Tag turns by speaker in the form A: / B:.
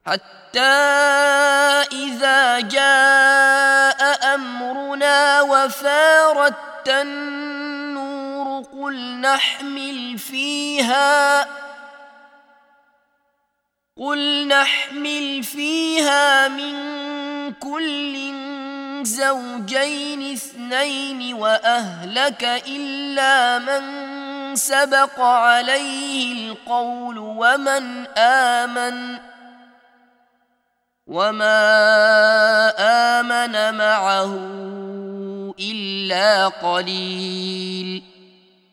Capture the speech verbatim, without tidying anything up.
A: حتى إذا جاء أمرنا وفارت النور قل نحمل فيها قل نحمل فيها من كل زوجين اثنين وأهلك إلا من سبق عليه القول ومن آمن وما آمن معه إلا قليل